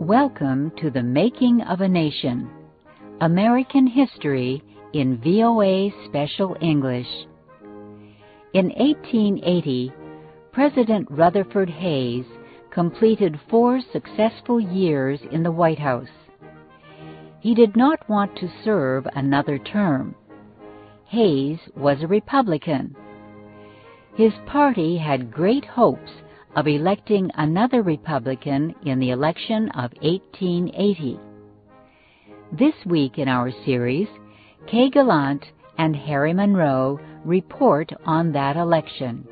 Welcome to the Making of a Nation, American History in VOA Special English. In 1880, President Rutherford Hayes completed 4 successful years in the White House. He did not want to serve another term. Hayes was a Republican. His party had great hopes of electing another Republican in the election of 1880. This week in our series, Kay Gallant and Harry Monroe report on that election.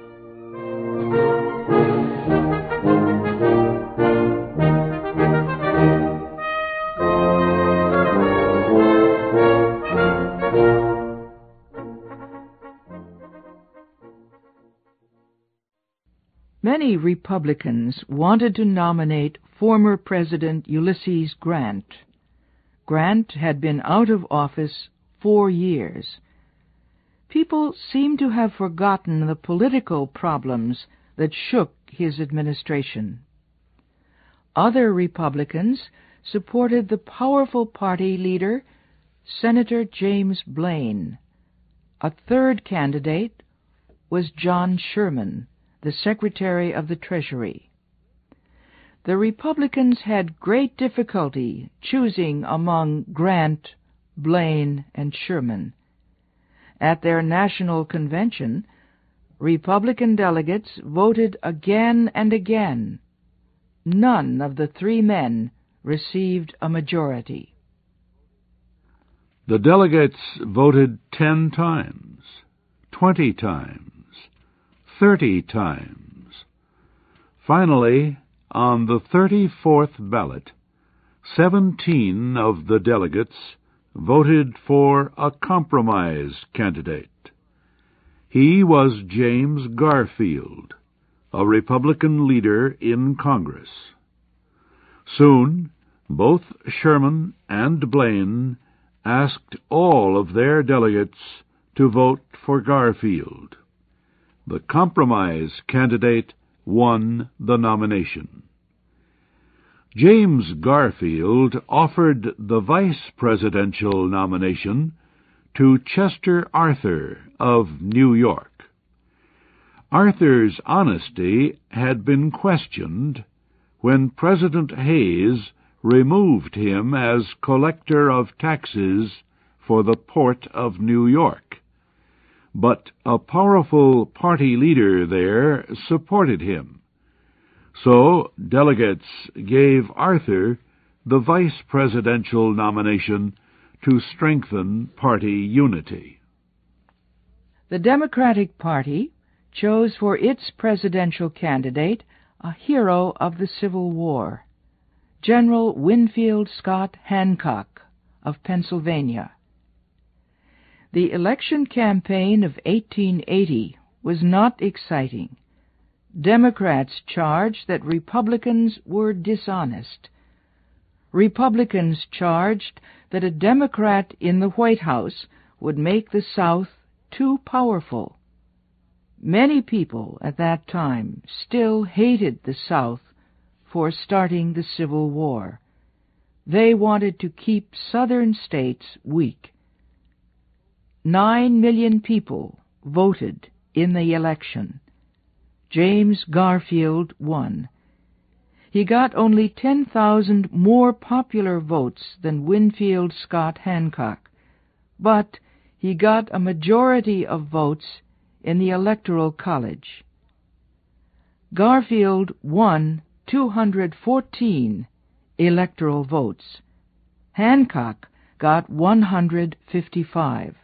Many Republicans wanted to nominate former President Ulysses Grant. Grant had been out of office 4 years. People seem to have forgotten the political problems that shook his administration. Other Republicans supported the powerful party leader, Senator James Blaine. A third candidate was John Sherman, the Secretary of the Treasury. The Republicans had great difficulty choosing among Grant, Blaine, and Sherman. At their national convention, Republican delegates voted again and again. None of the 3 men received a majority. The delegates voted 10 times, 20 times, 30 times. Finally, on the 34th ballot, 17 of the delegates voted for a compromise candidate. He was James Garfield, a Republican leader in Congress. Soon, both Sherman and Blaine asked all of their delegates to vote for Garfield. The compromise candidate won the nomination. James Garfield offered the vice presidential nomination to Chester Arthur of New York. Arthur's honesty had been questioned when President Hayes removed him as collector of taxes for the Port of New York. But a powerful party leader there supported him. So delegates gave Arthur the vice presidential nomination to strengthen party unity. The Democratic Party chose for its presidential candidate a hero of the Civil War, General Winfield Scott Hancock of Pennsylvania. The election campaign of 1880 was not exciting. Democrats charged that Republicans were dishonest. Republicans charged that a Democrat in the White House would make the South too powerful. Many people at that time still hated the South for starting the Civil War. They wanted to keep Southern states weak. 9 million people voted in the election. James Garfield won. He got only 10,000 more popular votes than Winfield Scott Hancock, but he got a majority of votes in the Electoral College. Garfield won 214 electoral votes. Hancock got 155.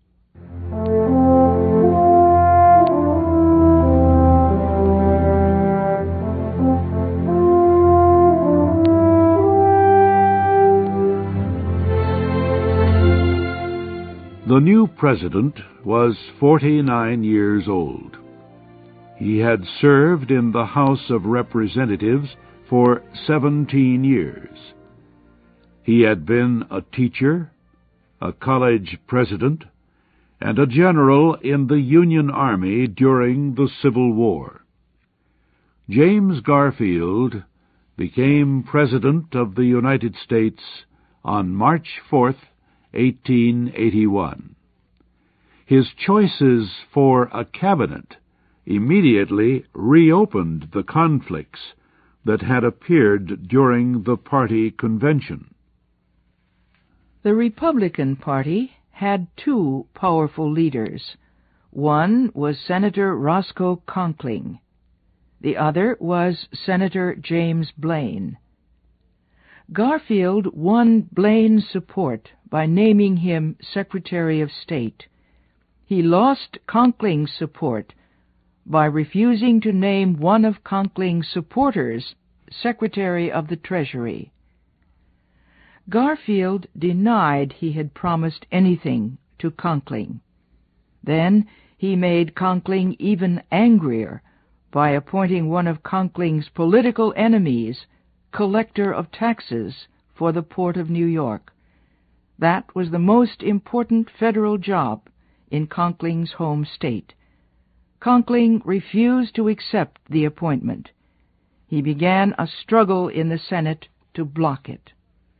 The new president was 49 years old. He had served in the House of Representatives for 17 years. He had been a teacher, a college president, and a general in the Union Army during the Civil War. James Garfield became President of the United States on March 4th, 1881. His choices for a cabinet immediately reopened the conflicts that had appeared during the party convention. The Republican Party had two powerful leaders. One was Senator Roscoe Conkling. The other was Senator James Blaine. Garfield won Blaine's support by naming him Secretary of State. He lost Conkling's support by refusing to name one of Conkling's supporters Secretary of the Treasury. Garfield denied he had promised anything to Conkling. Then he made Conkling even angrier by appointing one of Conkling's political enemies collector of taxes for the Port of New York. That was the most important federal job in Conkling's home state. Conkling refused to accept the appointment. He began a struggle in the Senate to block it.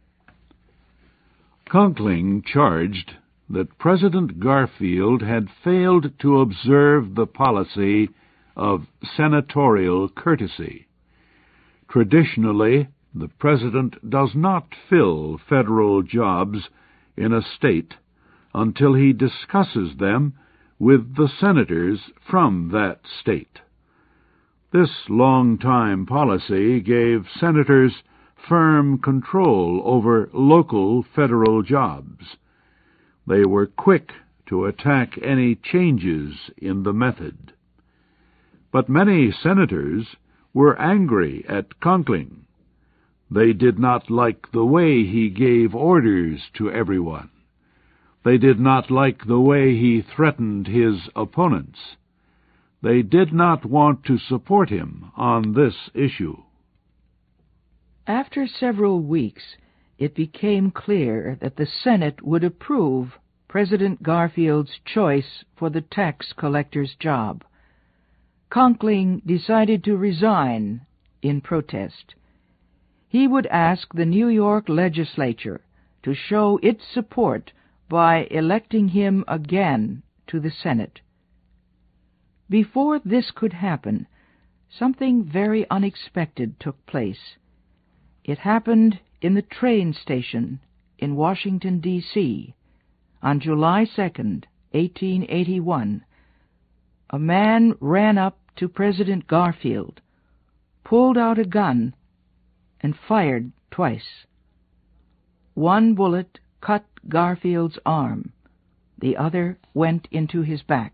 Conkling charged that President Garfield had failed to observe the policy of senatorial courtesy. Traditionally, the President does not fill federal jobs in a state until he discusses them with the senators from that state. This long-time policy gave senators firm control over local federal jobs. They were quick to attack any changes in the method. But many senators were angry at Conkling. They did not like the way he gave orders to everyone. They did not like the way he threatened his opponents. They did not want to support him on this issue. After several weeks, it became clear that the Senate would approve President Garfield's choice for the tax collector's job. Conkling decided to resign in protest. He would ask the New York legislature to show its support by electing him again to the Senate. Before this could happen, something very unexpected took place. It happened in the train station in Washington, D.C. on July 2nd, 1881. A man ran up to President Garfield, pulled out a gun, and fired twice. One bullet cut Garfield's arm. The other went into his back.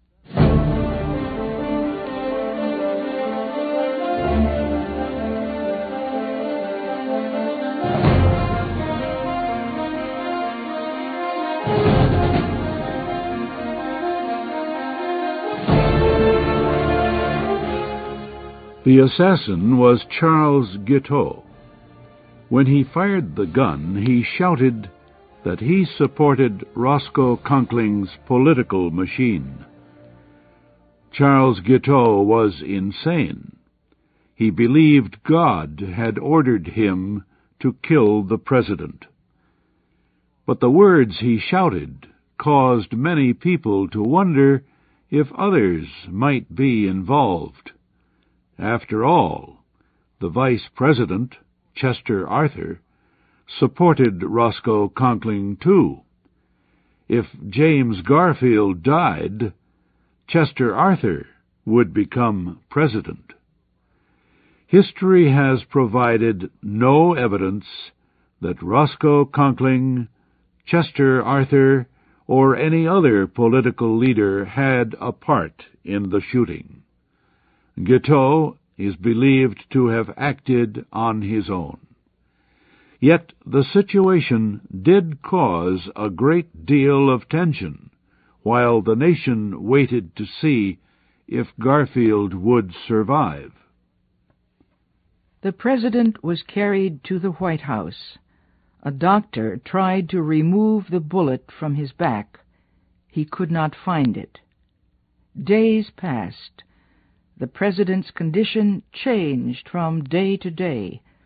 The assassin was Charles Guiteau. When he fired the gun, he shouted that he supported Roscoe Conkling's political machine. Charles Guiteau was insane. He believed God had ordered him to kill the president. But the words he shouted caused many people to wonder if others might be involved. After all, the vice president, Chester Arthur, supported Roscoe Conkling too. If James Garfield died, Chester Arthur would become president. History has provided no evidence that Roscoe Conkling, Chester Arthur, or any other political leader had a part in the shooting. Guiteau is believed to have acted on his own. Yet the situation did cause a great deal of tension while the nation waited to see if Garfield would survive. The president was carried to the White House. A doctor tried to remove the bullet from his back. He could not find it. Days passed. The president's condition changed from day to day.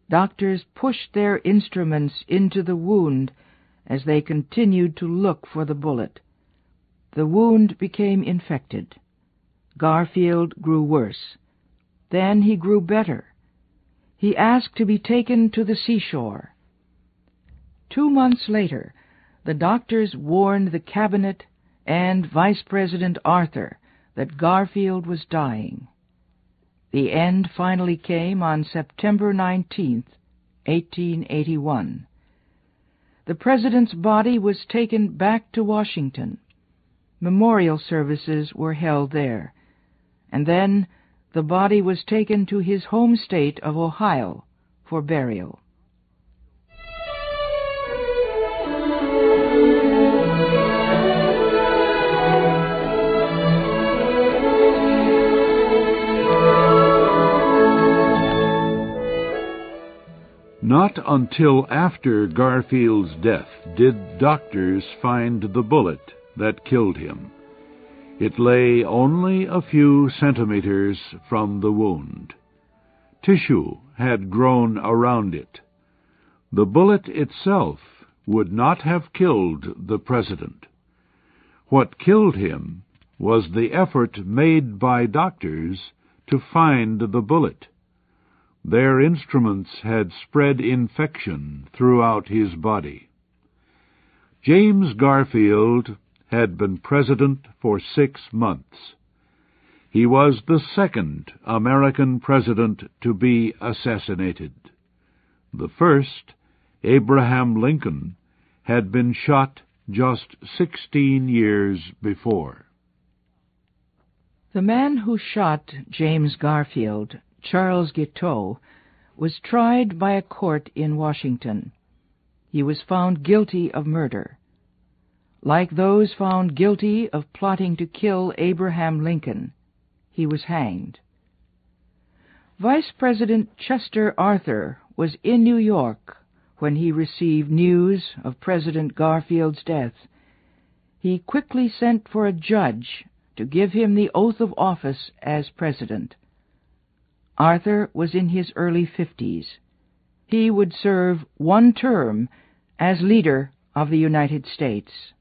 doctors pushed their instruments into the wound as they continued to look for the bullet. The wound became infected. Garfield grew worse. Then he grew better. He asked to be taken to the seashore. 2 months later, the doctors warned the cabinet and Vice President Arthur that Garfield was dying. The end finally came on September 19th, 1881. The President's body was taken back to Washington. Memorial services were held there, and then the body was taken to his home state of Ohio for burial. Not until after Garfield's death did doctors find the bullet that killed him. It lay only a few centimeters from the wound. Tissue had grown around it. The bullet itself would not have killed the President. What killed him was the effort made by doctors to find the bullet. Their instruments had spread infection throughout his body. James Garfield had been president for 6 months. He was the second American president to be assassinated. The first, Abraham Lincoln, had been shot just 16 years before. The man who shot James Garfield, Charles Guiteau, was tried by a court in Washington. He was found guilty of murder. Like those found guilty of plotting to kill Abraham Lincoln, he was hanged. Vice President Chester Arthur was in New York when he received news of President Garfield's death. He quickly sent for a judge to give him the oath of office as president. Arthur was in his early 50s. He would serve 1 term as leader of the United States.